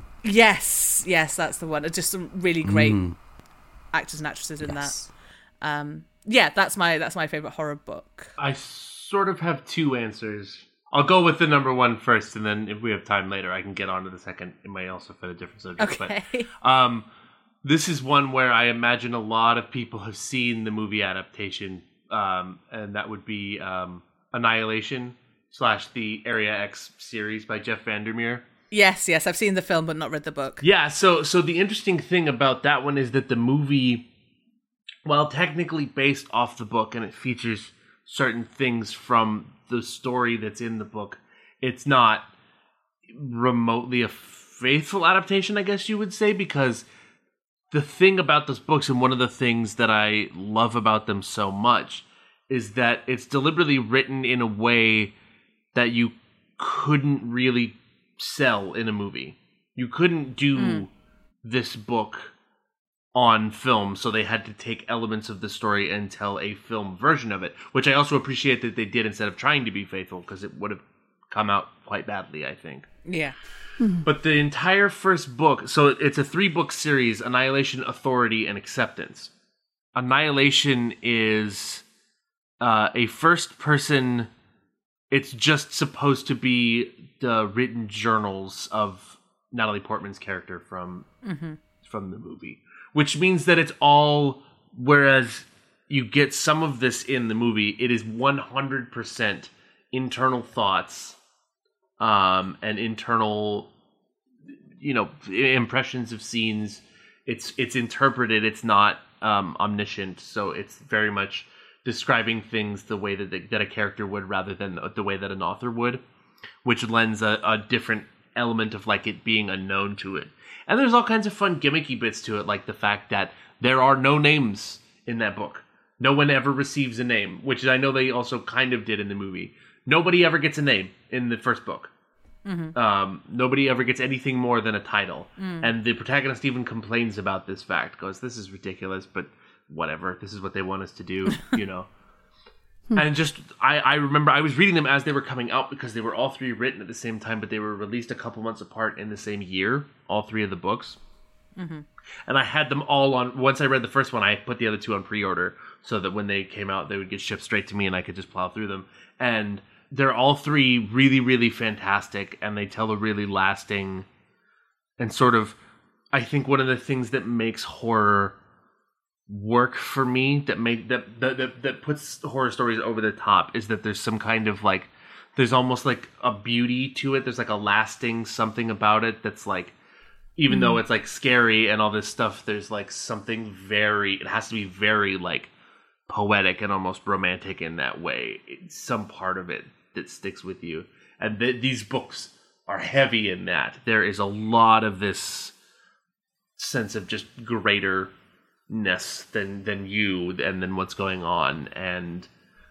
Yes, that's the one. Just some really great actors and actresses in that. yeah, that's my favorite horror book. I sort of have two answers. I'll go with the number one first, and then if we have time later, I can get on to the second. It may also fit a different subject. Okay. But this is one where I imagine a lot of people have seen the movie adaptation, and that would be Annihilation / the Area X series by Jeff Vandermeer. Yes, I've seen the film but not read the book. Yeah, so the interesting thing about that one is that the movie, while technically based off the book and it features certain things from the story that's in the book, it's not remotely a faithful adaptation, I guess you would say, because the thing about those books, and one of the things that I love about them so much, is that it's deliberately written in a way that you couldn't really sell in a movie. You couldn't do this book on film, so they had to take elements of the story and tell a film version of it, which I also appreciate that they did instead of trying to be faithful, because it would have come out quite badly, I think. Yeah. But the entire first book, so it's a 3-book series: Annihilation, Authority, and Acceptance. Annihilation is a first-person. It's just supposed to be the written journals of Natalie Portman's character from the movie, which means that it's all, whereas you get some of this in the movie, it is 100% internal thoughts and internal, impressions of scenes. It's interpreted. It's not omniscient, so it's very much describing things the way that a character would, rather than the way that an author would, which lends a different element of like it being unknown to it. And there's all kinds of fun gimmicky bits to it, like the fact that there are no names in that book. No one ever receives a name, which I know they also kind of did in the movie. Nobody ever gets a name in the first book. Nobody ever gets anything more than a title. And the protagonist even complains about this fact, goes, "This is ridiculous, but whatever, this is what they want us to do," And just, I remember I was reading them as they were coming out, because they were all 3 written at the same time, but they were released a couple months apart in the same year, all 3 of the books. And I had them all on, once I read the first one, I put the other 2 on pre-order, so that when they came out, they would get shipped straight to me and I could just plow through them. And they're all 3 really, really fantastic, and they tell a really lasting, and sort of, I think one of the things that makes horror work for me, that puts horror stories over the top, is that there's some kind of like, there's almost like a beauty to it. There's like a lasting something about it that's like, even though it's like scary and all this stuff, there's like something it has to be very like poetic and almost romantic in that way. It's some part of it that sticks with you. And these books are heavy in that. There is a lot of this sense of just greaterness than you and then what's going on. And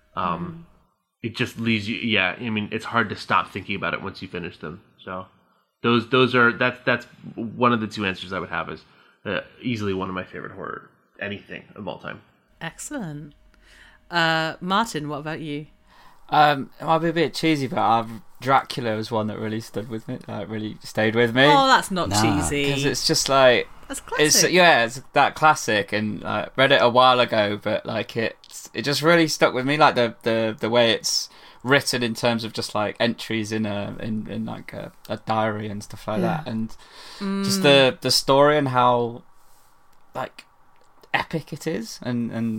it just leaves you, it's hard to stop thinking about it once you finish them. So that's one of the 2 answers I would have, is easily one of my favorite horror anything of all time. Excellent. Martin, what about you? It might be a bit cheesy, but Dracula was one that really stood with me, really stayed with me. Oh, that's not cheesy. Because it's just like, that's classic. It's that classic, and I read it a while ago, but like it just really stuck with me, like the way it's written in terms of just like entries in like a diary and stuff like that, and just the story and how like epic it is, and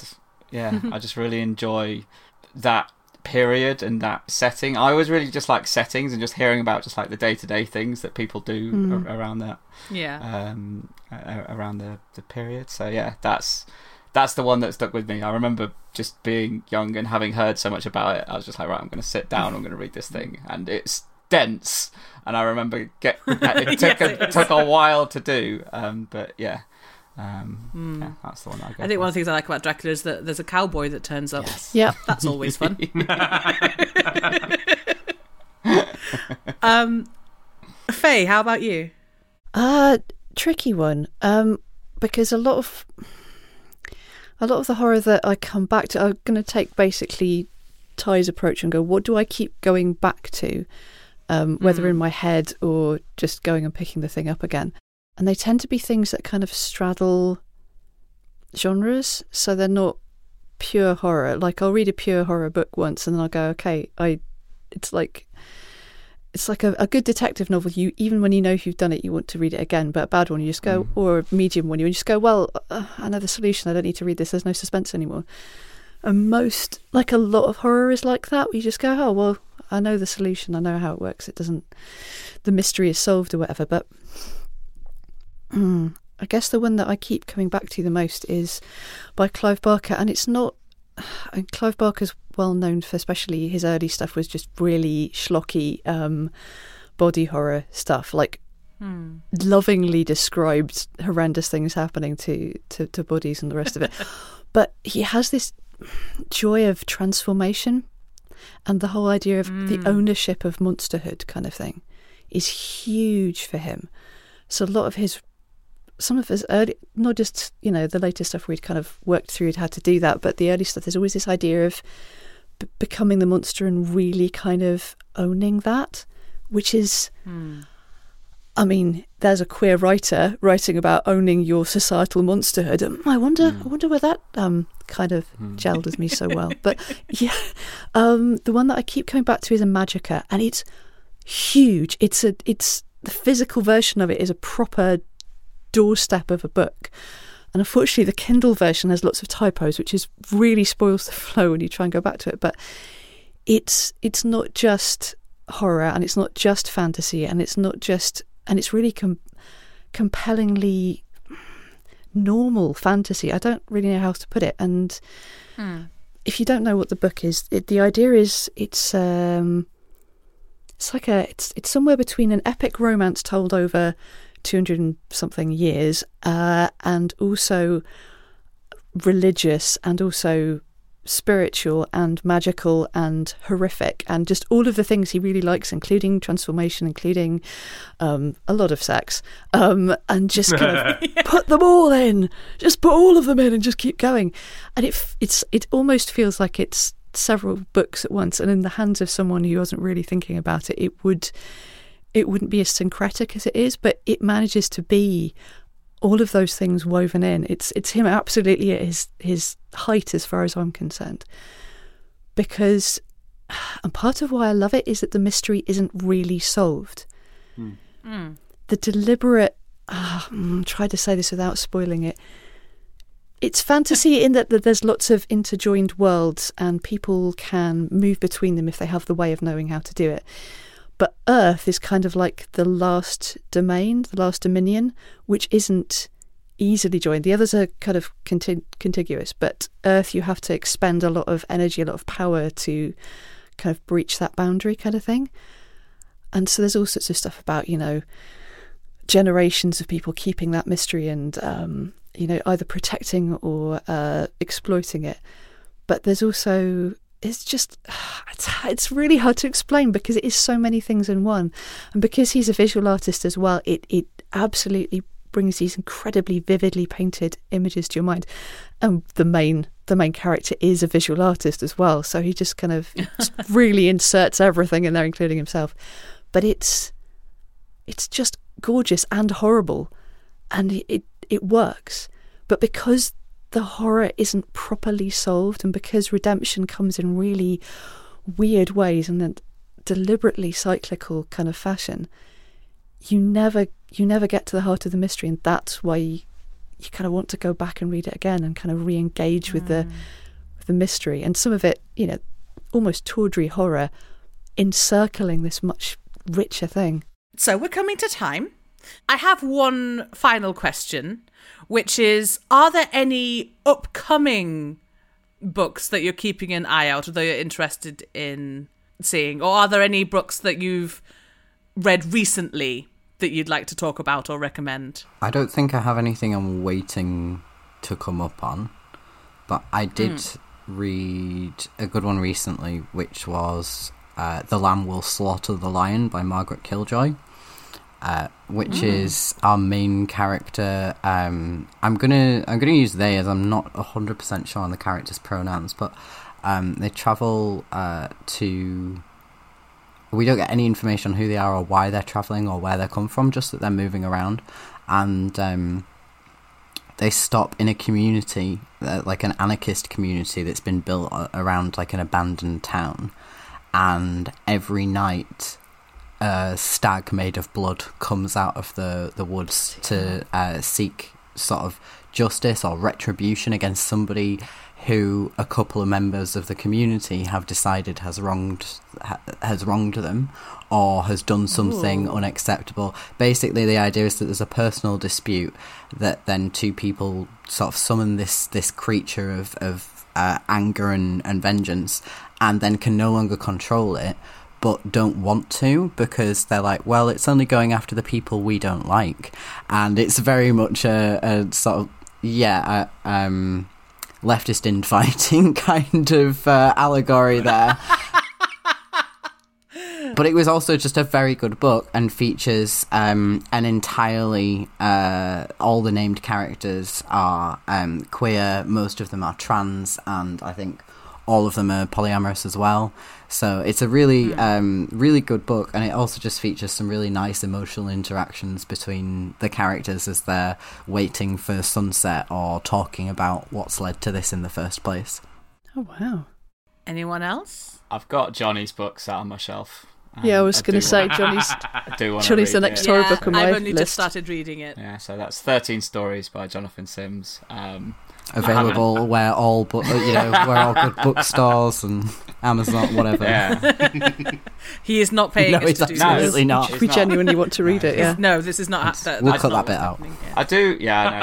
I just really enjoy that period and that setting. I always really just like settings and just hearing about just like the day-to-day things that people do around that, around the period. So yeah, that's the one that stuck with me. I remember just being young and having heard so much about it. I was just like, right, I'm going to sit down, I'm going to read this thing, and it's dense. And I remember it took a while to do, but yeah. That's the one I go. I think one of the things I like about Dracula is that there's a cowboy that turns up. Yes. Yeah, that's always fun. Faye, how about you? Tricky one. Because a lot of the horror that I come back to, I'm going to take basically Ty's approach and go, what do I keep going back to, whether in my head or just going and picking the thing up again. And they tend to be things that kind of straddle genres, so they're not pure horror. Like, I'll read a pure horror book once and then I'll go, okay, it's like a good detective novel. You, even when you know you've done it, you want to read it again. But a bad one, you just go, or a medium one, you just go, well, I know the solution. I don't need to read this. There's no suspense anymore. And a lot of horror is like that. You just go, oh, well, I know the solution. I know how it works. The mystery is solved or whatever. But I guess the one that I keep coming back to the most is by Clive Barker. And it's not, and Clive Barker's well known for, especially his early stuff was just really schlocky body horror stuff, like lovingly described horrendous things happening to bodies and the rest of it. But he has this joy of transformation, and the whole idea of the ownership of monsterhood kind of thing is huge for him. So some of his early, not just, the later stuff where he'd kind of worked through how to do that, but the early stuff, there's always this idea of becoming the monster and really kind of owning that, which is, I mean, there's a queer writer writing about owning your societal monsterhood. I wonder where that kind of gelled with me so well. But yeah, the one that I keep coming back to is a Magica, and it's huge. It's the physical version of it is a proper doorstep of a book. And unfortunately, the Kindle version has lots of typos, which really spoils the flow when you try and go back to it. But it's not just horror, and it's not just fantasy, and it's really compellingly normal fantasy. I don't really know how else to put it. And if you don't know what the book is, the idea is it's somewhere between an epic romance told over 200 and something years, and also religious, and also spiritual and magical and horrific, and just all of the things he really likes, including transformation, including a lot of sex, and just kind of put them all in, just put all of them in and just keep going. And it almost feels like it's several books at once, and in the hands of someone who wasn't really thinking about it, it wouldn't be as syncretic as it is, but it manages to be all of those things woven in. It's him absolutely at his height as far as I'm concerned. And part of why I love it is that the mystery isn't really solved. The deliberate, try to say this without spoiling it, it's fantasy in that there's lots of interjoined worlds and people can move between them if they have the way of knowing how to do it. But Earth is kind of like the last domain, the last dominion, which isn't easily joined. The others are kind of contiguous, but Earth, you have to expend a lot of energy, a lot of power to kind of breach that boundary kind of thing. And so there's all sorts of stuff about, generations of people keeping that mystery and, either protecting or exploiting it. But there's also... it's really hard to explain because it is so many things in one, and because he's a visual artist as well, it absolutely brings these incredibly vividly painted images to your mind. And the main character is a visual artist as well, so he just kind of really inserts everything in there, including himself. But it's just gorgeous and horrible, and it works. But because the horror isn't properly solved, and because redemption comes in really weird ways and then deliberately cyclical kind of fashion, you never get to the heart of the mystery, and that's why you kind of want to go back and read it again and kind of re-engage with the mystery, and some of it, almost tawdry horror encircling this much richer thing. So we're coming to time. I have one final question, which is, are there any upcoming books that you're keeping an eye out or that you're interested in seeing? Or are there any books that you've read recently that you'd like to talk about or recommend? I don't think I have anything I'm waiting to come up on, but I did read a good one recently, which was The Lamb Will Slaughter the Lion by Margaret Killjoy. Which is our main character. I'm gonna use they, as I'm not 100% sure on the character's pronouns, but they travel to. We don't get any information on who they are or why they're traveling or where they come from, just that they're moving around, and they stop in a community, like an anarchist community that's been built around like an abandoned town, and every night a stag made of blood comes out of the woods to seek sort of justice or retribution against somebody who a couple of members of the community have decided has wronged them or has done something unacceptable. Basically, the idea is that there's a personal dispute that then two people sort of summon this creature of anger and vengeance, and then can no longer control it, but don't want to, because they're like, well, it's only going after the people we don't like. And it's very much a sort of, leftist infighting kind of allegory there. But it was also just a very good book, and features an entirely... all the named characters are queer, most of them are trans, and I think all of them are polyamorous as well. So it's a really, really good book, and it also just features some really nice emotional interactions between the characters as they're waiting for sunset or talking about what's led to this in the first place. Oh, wow. Anyone else? I've got Johnny's books out on my shelf. Yeah, I was going to say Johnny's the next horror book on my list. I've only just started reading it. Yeah, so that's 13 Stories by Jonathan Sims. Available where all good bookstores and Amazon, whatever. Yeah. He is not paying us to do this. Absolutely not. We genuinely want to read it, yeah. No, this is not... We'll cut that bit out. I do,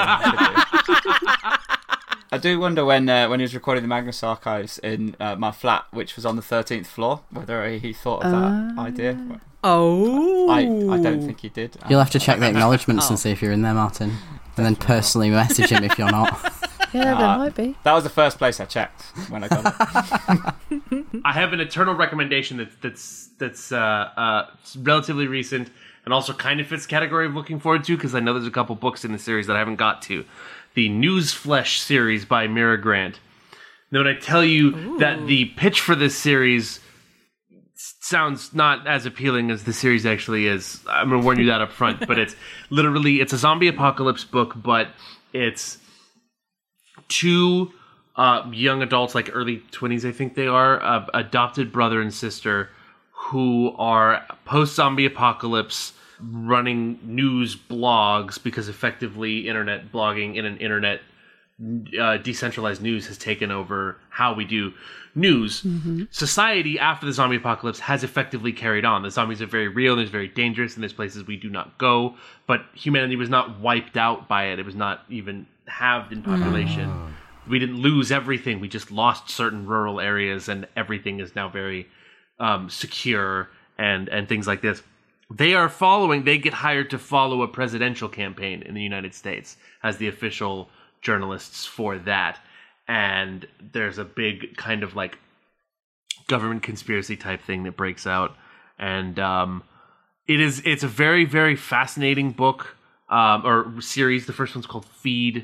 I do wonder when he was recording the Magnus Archives in my flat, which was on the 13th floor, whether he thought of that idea. Oh. I don't think he did. You'll have to check the acknowledgements and see if you're in there, Martin. And then personally message him if you're not. Yeah, there might be. That was the first place I checked when I got it. I have an eternal recommendation that's relatively recent and also kind of fits the category of looking forward to, because I know there's a couple books in the series that I haven't got to. The Newsflesh series by Mira Grant. Now, when I tell you that the pitch for this series sounds not as appealing as the series actually is, I'm going to warn you that up front, but it's a zombie apocalypse book, but it's two young adults, like early 20s, I think they are, adopted brother and sister who are post-zombie apocalypse running news blogs, because effectively internet blogging in an internet decentralized news has taken over how we do news. Mm-hmm. Society after the zombie apocalypse has effectively carried on. The zombies are very real, and it's very dangerous, and there's places we do not go, but humanity was not wiped out by it. It was not even halved in population. We didn't lose everything. We just lost certain rural areas, and everything is now very secure and things like this. They get hired to follow a presidential campaign in the United States as the official journalists for that. And there's a big kind of like government conspiracy type thing that breaks out. And it's a very, very fascinating book or series. The first one's called Feed.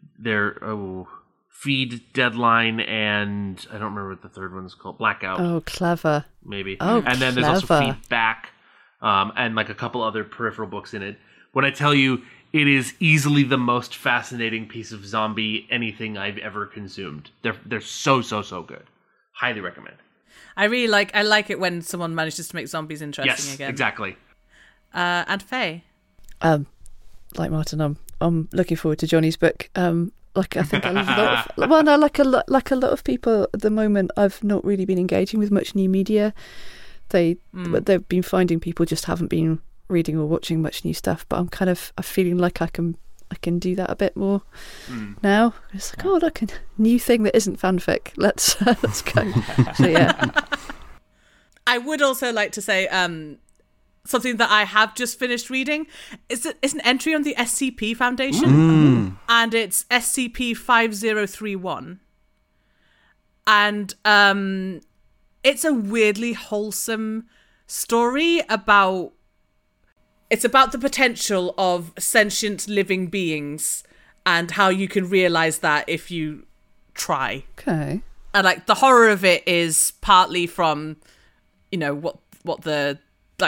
Feed, Deadline, and I don't remember what the third one's called. Blackout. Oh, clever. Maybe. Oh, and then there's also Feedback. And like a couple other peripheral books in it. When I tell you, it is easily the most fascinating piece of zombie anything I've ever consumed. They're so good. Highly recommend. I like it when someone manages to make zombies interesting again. Yes, exactly. And Faye? Like Martin, I'm looking forward to Johnny's book. Like I think a lot of people at the moment, I've not really been engaging with much new media. They've been finding people just haven't been reading or watching much new stuff, but I'm feeling like I can do that a bit more now. It's like, oh look, a new thing that isn't fanfic. Let's go. So yeah. I would also like to say something that I have just finished reading is an entry on the SCP Foundation, and it's SCP-5031, and it's a weirdly wholesome story about the potential of sentient living beings and how you can realize that if you try. Okay. And like the horror of it is partly from, what the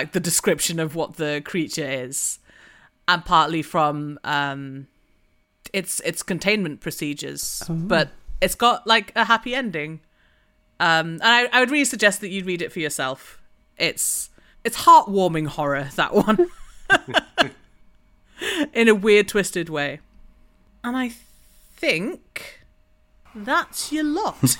description of what the creature is, and partly from its containment procedures, but it's got like a happy ending. And I would really suggest that you read it for yourself. It's heartwarming horror, that one. In a weird, twisted way. And I think that's your lot.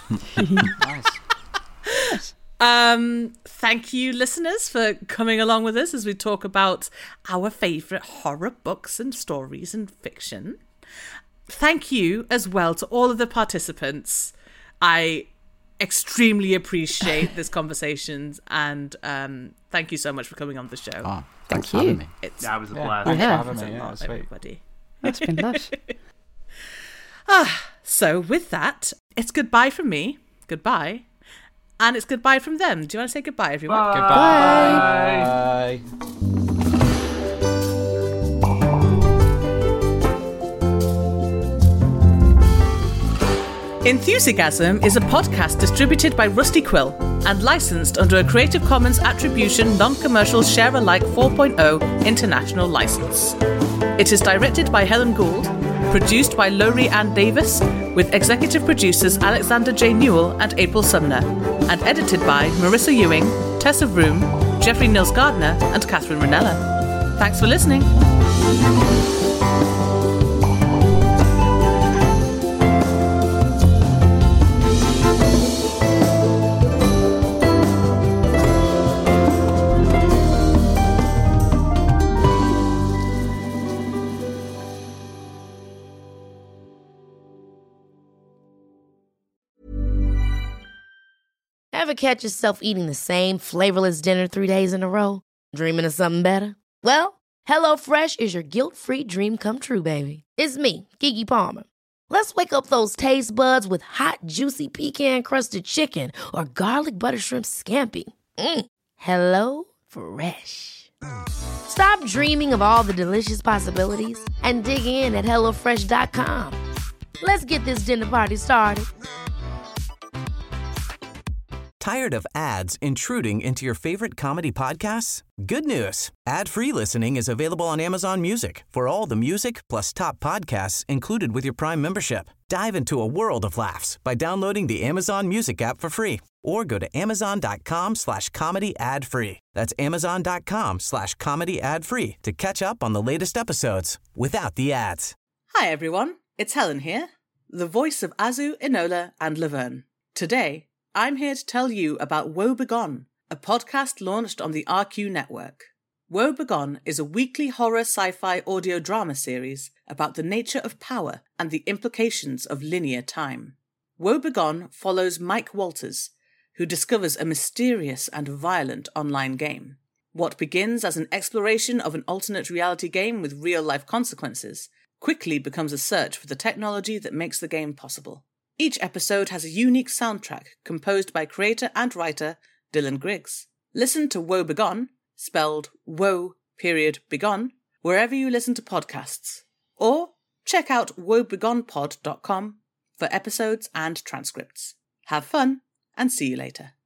Nice. Thank you, listeners, for coming along with us as we talk about our favourite horror books and stories and fiction. Thank you as well to all of the participants. I extremely appreciate this conversation, and thank you so much for coming on the show. Oh, thanks for you. having me. That was a blast. Thanks Yeah. for having me. Yeah, Lot, sweet. everybody. That's been lush. So with that, it's goodbye from me. Goodbye. And it's goodbye from them. Do you want to say goodbye, everyone? Goodbye. Bye. Enthusiasm is a podcast distributed by Rusty Quill and licensed under a Creative Commons Attribution Non-Commercial Share-alike 4.0 international license. It is directed by Helen Gould, produced by Laurie Ann Davis, with executive producers Alexander J. Newell and April Sumner, and edited by Marissa Ewing, Tessa Vroom, Jeffrey Nils Gardner, and Catherine Ranella. Thanks for listening. Ever catch yourself eating the same flavorless dinner 3 days in a row? Dreaming of something better? Well, HelloFresh is your guilt-free dream come true, baby. It's me, Keke Palmer. Let's wake up those taste buds with hot, juicy pecan-crusted chicken or garlic butter shrimp scampi. Hello Fresh. Stop dreaming of all the delicious possibilities and dig in at HelloFresh.com. Let's get this dinner party started. Tired of ads intruding into your favorite comedy podcasts? Good news. Ad-free listening is available on Amazon Music for all the music plus top podcasts included with your Prime membership. Dive into a world of laughs by downloading the Amazon Music app for free or go to amazon.com/comedy ad-free. That's amazon.com/comedy ad-free to catch up on the latest episodes without the ads. Hi everyone, it's Helen here, the voice of Azu, Enola and Laverne. Today, I'm here to tell you about Woe Begone, a podcast launched on the RQ network. Woe Begone is a weekly horror sci-fi audio drama series about the nature of power and the implications of linear time. Woe Begone follows Mike Walters, who discovers a mysterious and violent online game. What begins as an exploration of an alternate reality game with real-life consequences quickly becomes a search for the technology that makes the game possible. Each episode has a unique soundtrack composed by creator and writer Dylan Griggs. Listen to Woe Begone, spelled Woe.Begone, wherever you listen to podcasts. Or check out woebegonepod.com for episodes and transcripts. Have fun and see you later.